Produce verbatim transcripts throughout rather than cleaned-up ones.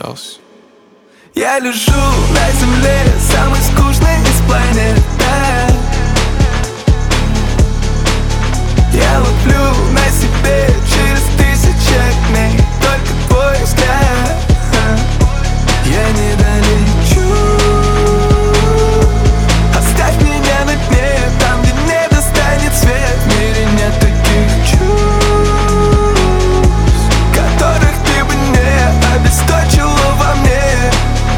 пытался. Я лежу на земле, самый скучный из планет, да. Я ловлю на себе через тысячи огней только твой взгляд. Я не долечу. Оставь меня на дне, там, где не достанет свет. В мире нет таких чувств, которых ты бы не обесточила во мне.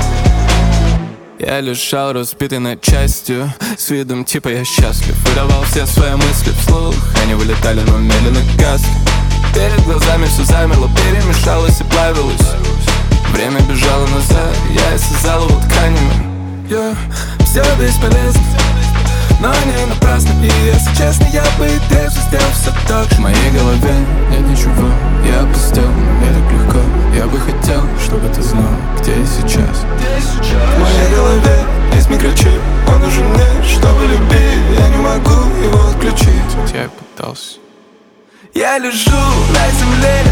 Я лежал разбитый на части, с видом типа я счастлив. Выдавал все свои мысли вслух, они вылетали, но медленно гасли. Перед глазами все замерло, перемешалось и плавилось. Время бежало назад, я осязал его тканями. Yeah, все бесполезно, но не напрасно. И если честно, я бы и дальше сделал все так же. В моей голове нет ничего, я опустел, но мне так легко. Я бы хотел, чтобы ты знал, где я сейчас. В моей голове есть микрочип, он нужен мне, чтобы любить. Я не могу его отключить. Я пытался. Я лежу на земле,